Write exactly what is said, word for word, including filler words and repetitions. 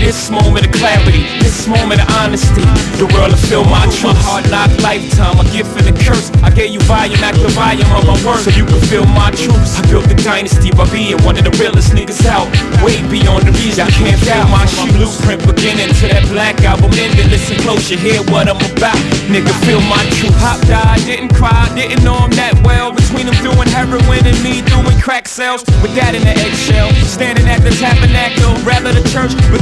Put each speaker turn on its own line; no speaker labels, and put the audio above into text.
This moment of clarity, this moment of honesty, the world will feel my truth. My hard knock lifetime, a gift and a curse. I gave you volume after volume of my work, so you can feel my truths. I built the dynasty by being one of the realest niggas out, way beyond the reason. You can't feel my shoe blueprint beginning to that Black Album ending. Listen close, you hear what I'm about. Nigga, feel my truth. Pop died, didn't cry, didn't know him that well. Between him doing heroin and me doing crack sales, with that in the eggshell, standing at the tabernacle, rather the church.